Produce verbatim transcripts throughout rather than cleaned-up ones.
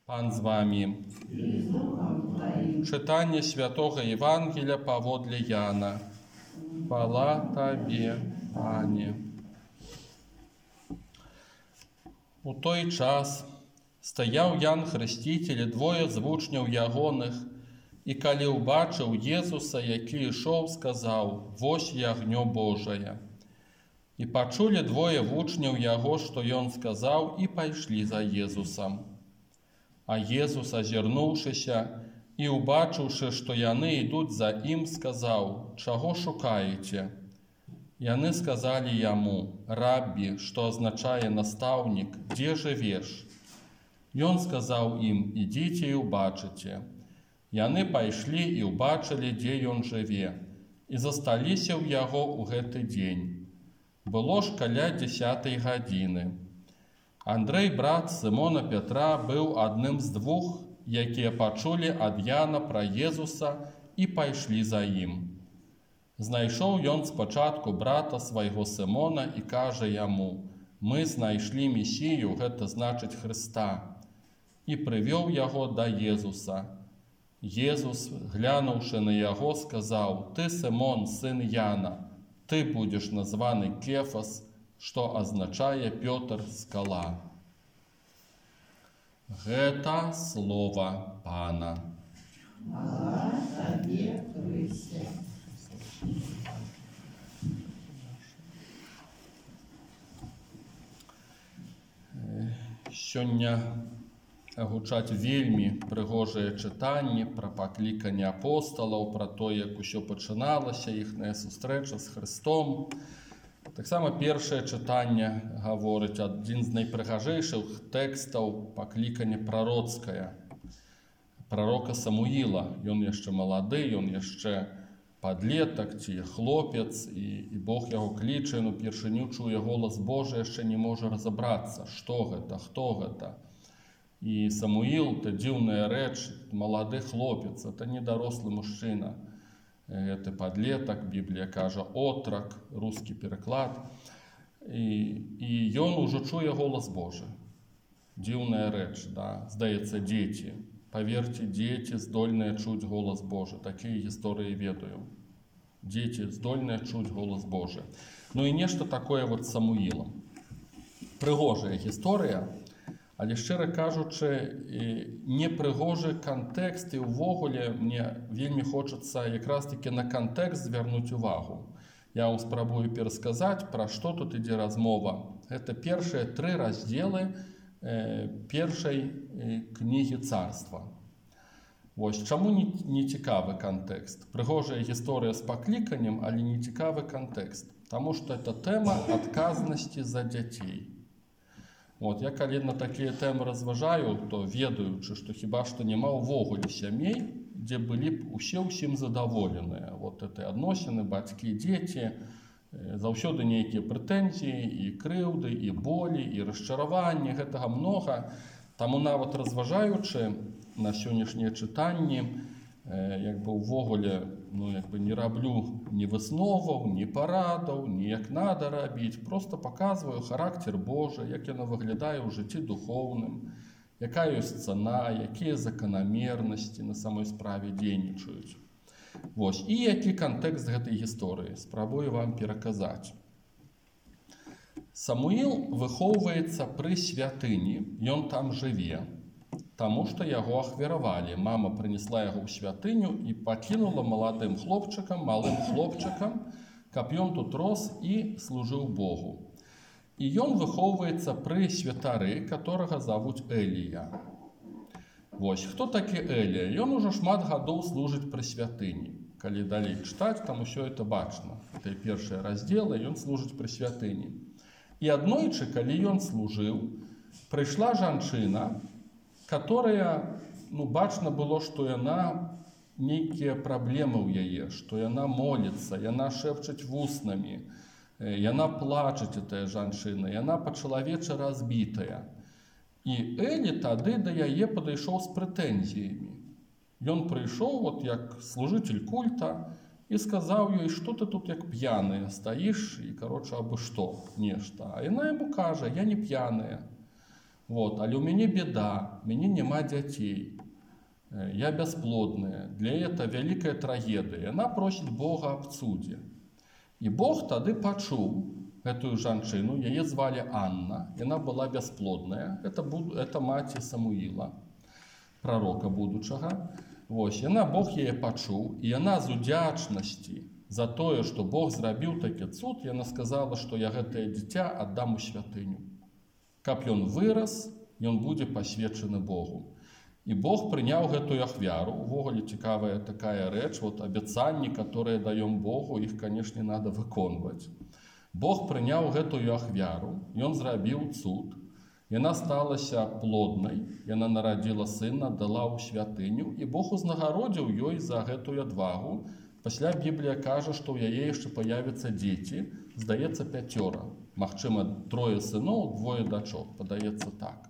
Пан з вами. Читання Святого Євангелія паводле Яна. Хвала Тобі, Пане. У той час стаяў Ян Хрысціцель і двое з вучняў ягоных, і калі ўбачыў Езуса, які ішоў, сказаў: «Вось ягнё Божае». І пачулі двое вучняў яго, што ён сказаў, і пайшлі за Езусам. А Езус, азірнуўшыся і ўбачыўшы, што яны ідуць за ім, сказаў: «Чаго шукаеце?» Яны сказалі яму: «Раббі», што азначае настаўнік, «дзе жывеш?» Ён сказаў ім: «Ідзіце і ўбачыце». Яны пайшлі і ўбачылі, дзе ён жыве, і засталіся ў яго ў гэты дзень. Было ж каля дзесятай гадзіны. Андрэй, брат Сымона Петра, быў адным з двух, якія пачулі ад Яна пра Езуса і пайшлі за ім. Знайшоў ён спачатку брата свайго Сымона і кажа яму: «Мы знайшлі Месію, гэта значыць Хрыста», і прывёў яго да Езуса. Езус, глянуўшы на яго, сказаў: «Ты, Сымон, сын Яна, ты будзеш названы Кефас», што азначае Пётр, скала. Гэта слова Пана. Хвала Табе, Хрысце. Сёння гучаць вельмі прыгожыя чытанні пра пакліканне апосталаў, пра тое, як усё пачыналася, іхная сустрэча з Хрыстом. Таксама першае чытанне гаворыць адзін з найпрыгажэйшых тэкстаў паклікання прароцкае. Прарока Самуіла. Ён яшчэ малады, ён яшчэ падлетак ці хлопец, і, і Бог яго кліча, ну першыню чуе голас Божы, яшчэ не можа разабрацца, што гэта, хто гэта. І Самуіл — это дзіўная рэч, малады хлопец, это не дарослы мужчына. Гэта падлетак, Біблія кажа отрак, рускі пераклад. І, і ён ужо чуе голас Божы. Дзіўная рэч, да? Здаецца, дзеці. Паверце, дзеці здольныя чуць голас Божы. Такія гісторыі ведаю. Дзеці здольныя чуць голас Божы. Ну і нешта такое вот з Самуілам. Прыгожая гісторыя, але, шчыра кажучы, непрыгожы кантэкст, і ўвогуле мне вельмі хочацца якраз-такі на кантэкст звярнуць увагу. Я вам спрабую перасказаць, пра што тут ідзе размова. Гэта першыя тры раздзелы першай кнігі царства. Вось чаму не цікавы кантэкст? Прыгожая гісторыя з пакліканнем, але не цікавы кантэкст. Таму што это тэма адказнасці за дзяцей. Вот, я калі на такія тэмы разважаю, то ведаючы, што хіба што няма ўвогуле сямей, дзе былі б усе ўсім задаволеныя. Вот это адносіны, бацькі, дзеці, заўсёды нейкія прэтэнзіі, і крыўды, і болі, і расчараванні, гэтага многа. Таму нават разважаючы на сённяшнія чытанні, як бы ўвогуле, ну, як бы не раблю ні высноваў, ні парадаў, ні як надо рабіць, просто паказваю характар Божы, як яно выглядае ў жыцці духоўным, якая ёсць цана, якія заканамернасці на самой справе дзейнічаюць. Вось, і які кантэкст гэтай гісторыі, спрабую вам пераказаць. Самуіл выхоўваецца пры святыні, ён там жыве, таму што яго ахвяравалі. Мама прынесла яго ў святыню і пакінула маладым хлопчыкам, малым хлопчыкам, каб ён тут рос і служыў Богу. І ён выхоўваецца пры святары, которага завуць Элія. Вось, хто такі Элія? Ён ужо шмат гадоў служыць пры святыні. Калі далей чытаць, там усё это бачна. Это першыя раздзелы, ён служыць пры святыні. І аднойчы, калі ён служыў, прыйшла жанчына, которая, ну, бачна было, што яна нейкія праблемы ў яе, што яна моліцца, яна шэпчаць вуснамі, яна плачаць, гэтая жанчына, яна па-чалавечы разбітая. І Элі тады да яе падышоў з прэтэнзіямі. Ён прыйшоў, вот як служыцель культа, і сказаў ёй, што ты тут як п'яная стаіш, і, кароча, абы што, нешта. А яна яму кажа: «Я не п'яная». Вот, але у мяне беда, мяне няма дзяцей, я бясплодная, для этого вялікая трагедыя. Яна просіць Бога аб цудзе. І Бог тады пачуў гэтую жанчыну, яе звалі Анна, яна была бясплодная, это, это маці Самуіла, прарока будучага. Вось, яна, Бог яе пачуў, і яна з удзячнасці за тое, што Бог зрабіў такі цуд, яна сказала, што я гэтае дзіця аддам у святыню. Каб ён вырас, ён будзе пасвечаны Богу. І Бог прыняў гэтую ахвяру. Увогуле цікавая такая рэч, вот абяцанні, которые даём Богу, іх, канешне, надо выконваць. Бог прыняў гэтую ахвяру, ён зрабіў цуд, яна сталася плоднай, яна нарадзіла сына, дала ў святыню, і Бог узнагародзіў ёй за гэтую адвагу. Пасля Біблія кажа, што ў яе яшчэ паявяцца дзеці, здаецца, пяцёра. Магчыма, трое сыноў, двое дачок, падаецца так.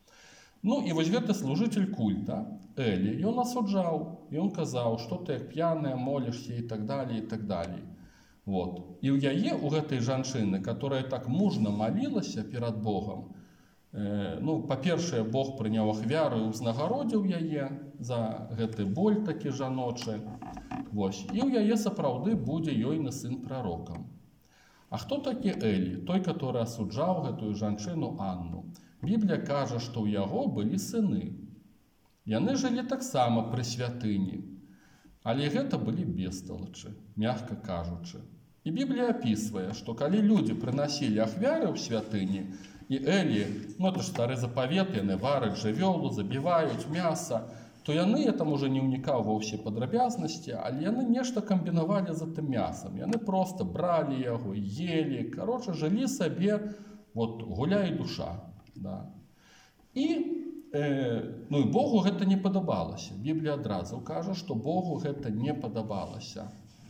Ну і вось гэты служыцель культа, Элі, ён асуджаў, ён казаў, што ты як п'яная, молішся і так далее, і так далее. Вот. І ў яе, у гэтай жанчыны, которая так мужна малілася перад Богом, э, ну, па-першае, Бог прыняў ахвяру і узнагародзіў яе за гэты боль такі жаночы. Вось. І ў яе сапраўды будзе ёйны сын прарокам. А хто такі Элі? Той, который асуджаў гэтую жанчыну Анну. Біблія кажа, што ў яго былі сыны. Яны жылі таксама пры святыні. Але гэта былі бесталачы, мягка кажучы. І Біблія апісвае, што калі людзі прынасілі ахвяры ў святыні, і Элі, ну это ж стары запавет, яны вараць жывёлу, забіваюць мяса, то яны, я там уже не ўнікаў ва ўсе падрабязнасці, але яны нешта камбінавалі за тым мясам. Яны проста бралі яго, елі, кароча, жылі сабе, вот, гуляй душа. Да. І, э, ну, і Богу гэта не падабалася. Біблія адразу кажа, што Богу гэта не падабалася.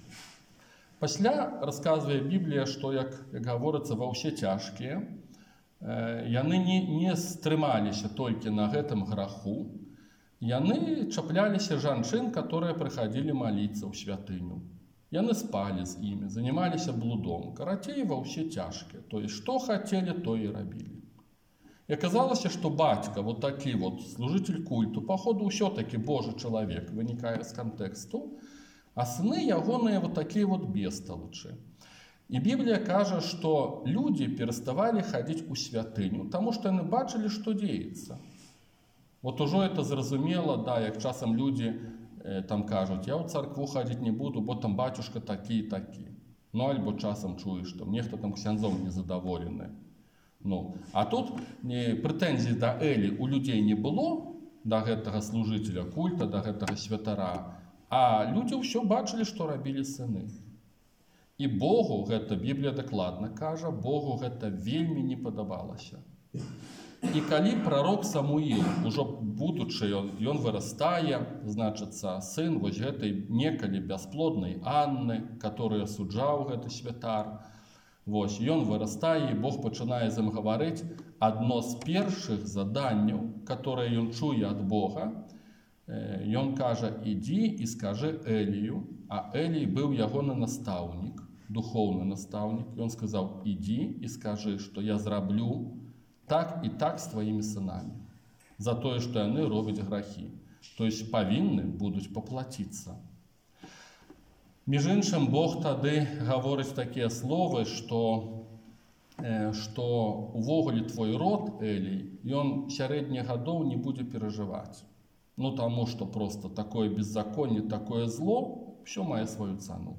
Пасля расказвае Біблія, што, як, як гаворыцца, ва ўсе цяжкія, э, яны не, не стрымаліся толькі на гэтым граху, яны чапляліся жанчын, которые прыхадзілі маліцца ў святыню. Яны спалі з імі, занімаліся блудом. Карацей, ва ўсе цяжкія. То есть, што хацелі, то і рабілі. І аказалася, што бацька, вот такі вот служитель культу, паходу, ўсё-такі Божы чалавек, вынікае з кантэксту, а сыны ягоныя вот такія вот бесталачы. І Біблія кажа, што людзі пераставалі хадзіць у святыню, таму што яны бачылі, што дзеецца. Вот ужо это зразумела, да, як часам людзі э, там кажуць, я ў царкву хадзіць не буду, бо там бацюшка такі і такі. Ну, альбо часам чуеш, там нехта там ксяндзом незадаволены. Ну, а тут не, прэтэнзій да Элі у людзей не было, да гэтага служыцеля культа, да гэтага святара, а людзі ўсё бачылі, што рабілі сыны. І Богу гэта, Біблія дакладна кажа, Богу гэта вельмі не падабалася. І калі прарок Самуіл, ужо будучы, ён, ён вырастае, значыцца, сын вось гэтай некалі бясплоднай Анны, которую асуджаў гэты святар, вось, ён вырастае, і Бог пачынае з ім гаварыць, адно з першых заданняў, которое ён чуе ад Бога, ён кажа, ідзі і скажы Элію, а Элій быў ягоны настаўнік, духоўны настаўнік, ён сказаў, ідзі і скажы, што я зраблю так і так з тваімі сынамі, за тое, што яны робяць грахі. То есть павінны будуць паплаціцца. Між іншым, Бог тады гаворыць такія словы, што, э, што увогуле твой род, Элій, ён сярэдніх гадоў не будзе перажываць. Ну, таму, што проста такое беззаконне, такое зло, ўсё мае сваю цану.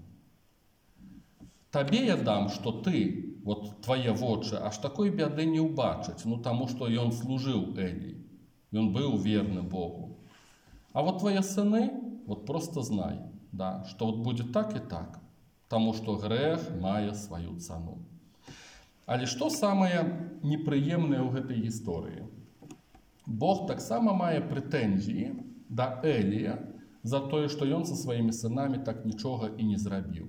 Табе я дам, што ты, вот твае вочы, аж такой бяды не ўбачаць, ну, таму, што ён служыў Элі, ён быў верны Богу. А вот твае сыны, вот просто знай, да, што вот будзе так і так, таму, што грэх мае сваю цану. Але што самае непрыемнае ў гэтай гісторыі? Бог таксама мае прэтэнзіі да Элія за тое, што ён са сваімі сынамі так нічога і не зрабіў.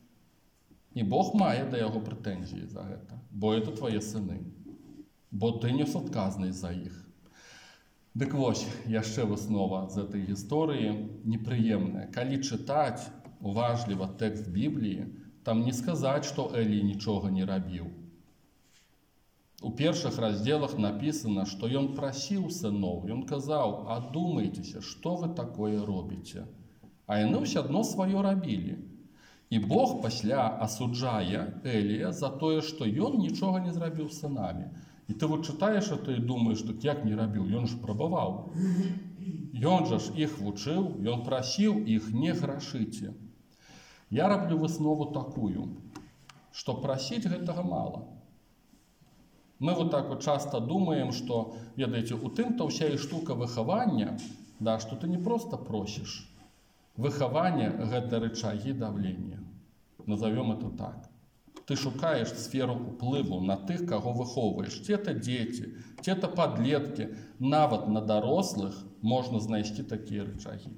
І Бог мае да яго прэтэнзіі за гэта, бо это твае сыны, бо ты нес адказнасць за іх. Дык вось, яшчэ выснова з этой гісторыі непрыемная. Калі чытаць уважліва тэкст Бібліі, там не сказаць, што Элій нічога не рабіў. у першых разделах написано, што ён прасіў сыноў, ён казаў: адумайцеся, што вы такое робіце. А яны ўсё адно сваё рабілі. І Бог пасля асуджае Элія за тое, што ён нічога не зрабіў з сынамі. І ты вот чытаеш это і думаеш, так як не рабіў, ён ж прабаваў. Ён жа ж іх вучыў, ён прасіў іх: не грашыце. Я раблю выснову такую, што прасіць гэтага мала. Мы вот так вот часто думаем, что, ведаете, у тым-то вся и штука выхавання, да, что ты не просто просишь. Выхавание – это рычаги давления. Назовем это так. Ты шукаешь сферу уплыву на тых, кого выховываешь. Те-то дети, те-то подлетки. Нават на дорослых можно знайсці такие рычаги.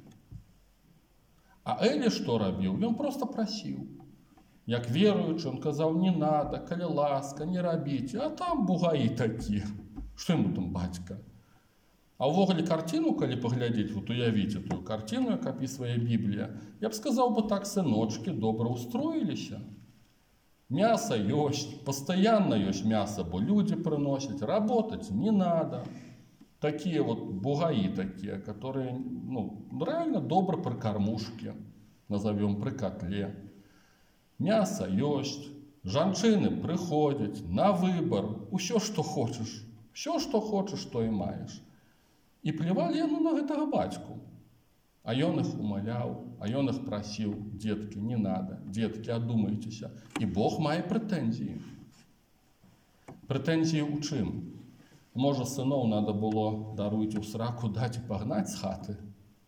А Элі что рабіў? Ён просто просил. Як веруючы, он казаў: не надо, калі ласка, не рабіце, а там бугаі такія. Што яму там бацька? А ўвогуле карціну, калі паглядзець, вот уявіце тую карціну, як апісвае Біблія, я б сказаў бы так: сыночки добра устроіліся. Мясо ёсць, пастаянна ёсць мясо, бо людзі прыносяць, работать не надо. Такие вот бугаі такія, которые, ну, реально добра пры кармушке, назовем, пры котле. Мясо ёсць, жанчыны прыходзяць на выбор, усё, што хочаш, усё, што хочаш, то і маеш. І плевалі яны на гэтага бацьку. А ён іх умаляў, а ён іх прасіў: детки, не надо, детки, адумайцеся. І Бог мае прэтэнзіі. Прэтэнзіі ў чым? Можа, сыноў надо было, даруйце, ў сраку даць і пагнаць з хаты?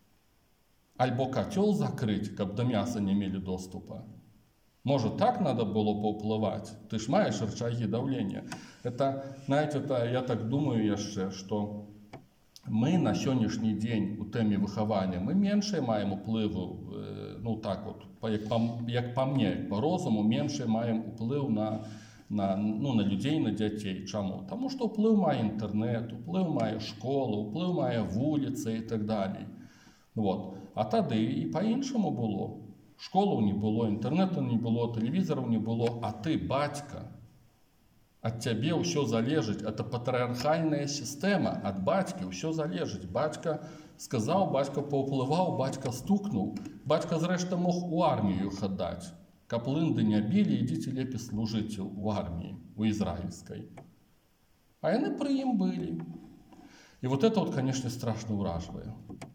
Альбо кацёл закрыць, каб да мяса не мелі доступа? Может, так надо было поуплывать? Ты ж маешь рычаги давления. Это, знаете, это, я так думаю яшчэ, что мы на сённяшні дзень у тэме выхавання, мы меншае маем уплыву, э, ну так вот, як па, як па мне, по розуму, меншае маем уплыў на, на, ну, на людзей, на дзяцей. Чаму? Таму што уплыў мае інтэрнэт, уплыў мае школа, уплыў мае вуліцы і так далей. Вот. А тады і па-іншаму было. Школаў не было, інтэрнэту не было, тэлевізараў не было, а ты, бацька, ад цябе ўсё залежыць. Это патрыархальная сістэма, ад бацькі ўсё залежыць. Бацька сказаў, бацька паўплываў, бацька стукнуў. Бацька, зрэшты, мог у армію іх аддаць. Каб лынды не білі, ідзіце лепей служыце ў арміі, у ізраільскай. А яны пры ім былі. І вот это вот, конечно, страшна ўражвае.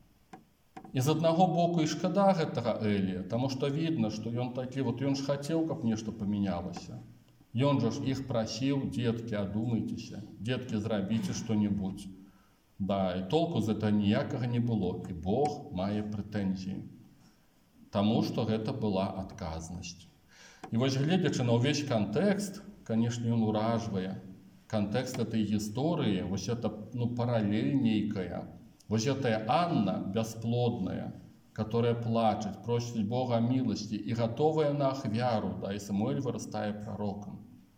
І з аднаго боку і шкада гэтага Элія, таму што відно, што ён такі, вот ён ж хацеў, каб нешта памянялася. Ён жа ж іх прасіў: детки, адумайцеся, детки, зрабіце што-небудзь. Да, і толку з гэта ніякага не было, і Бог мае прэтэнзіі. Таму што гэта была адказнасць. І вось, гледзячы на ўвесь кантэкст, канешне, ён уражвае. Кантэкст этой гісторыі, вось это, ну, паралель нейкая. Вось гэтая Анна бясплодная, которая плачет, просит Бога милости и готовая на ахвяру, да, и Самуэль вырастае пророком.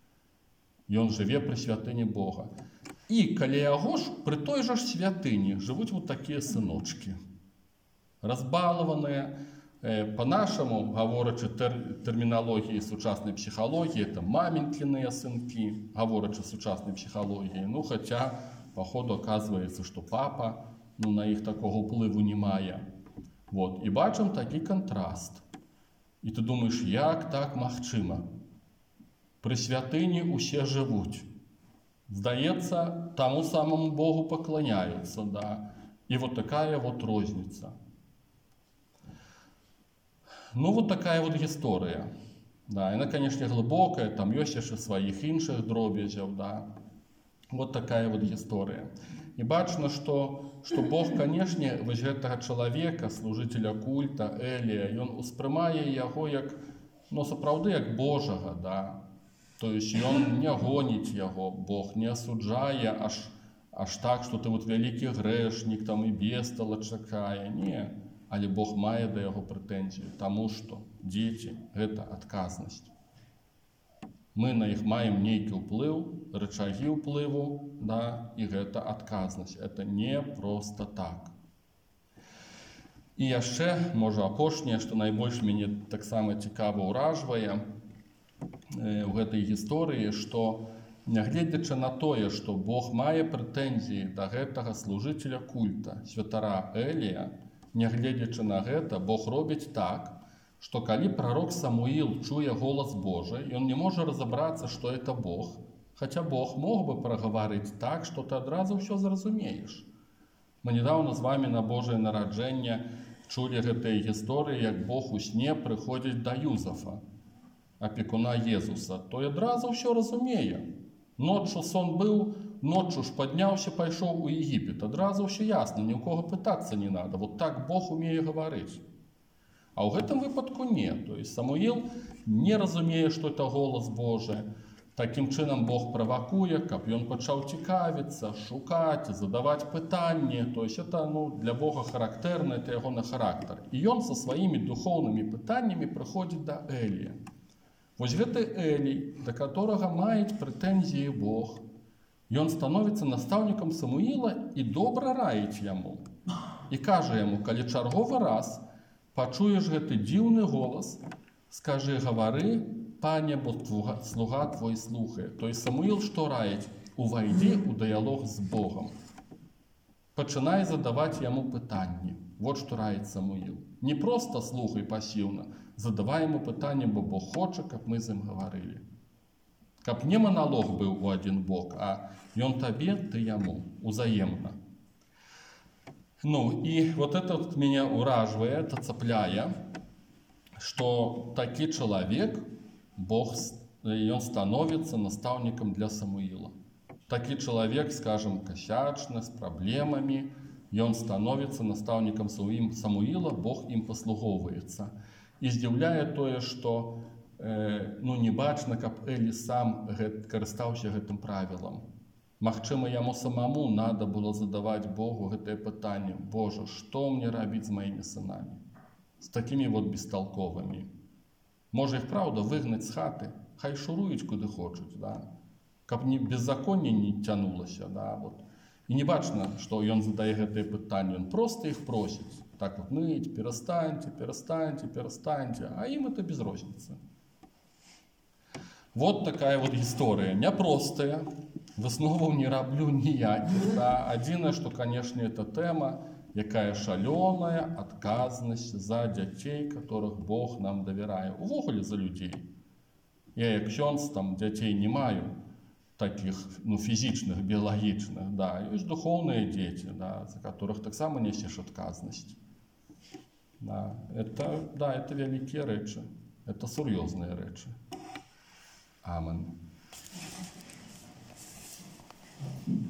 И он живе при святыне Бога. И каля яго ж, при той же ж святыні, живут вот такие сыночки. Разбалованные, э, по-нашему, говорячи тер, терминологии сучасной психологии, это маменькиные сынки, говорячи сучасной психологии. Ну, хотя, походу, оказывается, что папа, ну, на іх такого ўплыву не мае. Вот. І бачым такі кантраст. І ты думаеш, як так магчыма? Пры святыні усе жывуць. Здаецца, таму самому Богу пакланяюцца, да. І вот такая вот розніца. Ну, вот такая вот гісторыя. Да, яна, конечно, глыбокая, там ёсць яшчэ сваіх іншых дробязяў, да. Вот такая вот гісторыя. І бачна, што, што Бог, канешне, вось гэтага чалавека, служыцеля культа, Элія, ён успрымае яго як, ну, сапраўды, як Божага, да. То есть ён не гоніць яго, Бог не асуджае аж, аж так, што ты вот вялікі грэшнік, там і бестала чакае. Не, але Бог мае да яго прэтэнзію, таму што дзеці – гэта адказнасць. Мы на іх маем нейкі ўплыў, рычагі ўплыву, да, і гэта адказнасць. Это не проста так. І яшчэ, можа, апошняе, што найбольш мяне таксама цікава ўражвае э, ў гэтай гісторыі, што Нягледзячы на тое, што Бог мае прэтэнзіі да гэтага служыцеля культа, святара Элія, нягледзячы на гэта, Бог робіць так, што калі прарок Самуіл чуе голас Божы, ён не можа разабрацца, што это Бог, хаця Бог мог бы прагаварыць так, што ты адразу ўсё зразумееш. Мы недавно з вамі на Божае нараджэнне чулі гэтыя гісторыі, як Бог у сне прыходзіць да Юзафа, апекуна Езуса, той адразу ўсё разумее. Ноччу сон быў, ноччу ж падняўся, пайшоў у Егіпет. Адразу ўсё ясна, ні ў кого пытацца не надо. Вот так Бог умее гаварыць. А ў гэтым выпадку не. То есть Самуіл не разумее, што это голас Божы. Такім чынам Бог правакуе, каб ён пачаў цікавіцца, шукаць, задаваць пытанні. То есть это ну, для Бога характэрна, это ягоны характар. І ён са сваімі духоўнымі пытаннямі прыходзіць да Элія. Вось гэты Элій, да которага маюць прэтэнзіі Бог, ён становіцца настаўнікам Самуіла і добра раіць яму. І кажа яму, калі чарговы раз пачуеш гэты дзіўны голас, скажы, гавары, пане, бо слуга твой слухае. То есть Самуіл што раіць? Увайдзі ў дыялог з Богам. Пачынай задаваць яму пытанні. Вот што раіць Самуіл. Не проста слухай пасіўна, задавай яму пытанне, бо Бог хоча, каб мы з ім гаварылі. Каб не маналог быў у адзін бок, а ён табе, ты яму, узаемна. Ну, і вот это вот меня уражвае, это цапляе, што такі чалавек, Бог, ён становіцца настаўнікам для Самуіла. Такі чалавек, скажем, касячны, з праблемамі, ён становіцца настаўнікам Самуіла, Бог ім паслугоўваецца. І здзіўляе тое, што э, ну, не бачна, каб Элі сам гэт, карыстаўся гэтым правілам. Магчыма, яму самому надо было задаваць Богу гэтае пытанне. Боже, што мне рабіць з маімі сынамі? З такімі вот бесталковымі. Можа іх, праўда, выгнаць з хаты, хай шуруюць куды хочуць, да? Каб не беззаконне не цянулася. Да? Вот. І не бачна, што ён задае гэтае пытанне, ён проста іх просіць. Так вот ныть, перастаньте, перастаньте, перастаньте, а ім это без розніцы. Вот такая вот гісторыя, няпростая, высноваў не раблю ніякіх. Да? Адзінае, што, канешне, это тэма, якая шалёная адказнасць за дзяцей, которых Бог нам давярае. Увогуле за людзей. Я як ксёндз, там дзяцей не маю, таких ну, фізічных, біялагічных. Да? Ёсць духоўныя дзеці, да? За которых таксама несеш адказнасць. Да? Это, да, это вялікія рэчы, это сур'ёзныя рэчы. Амен.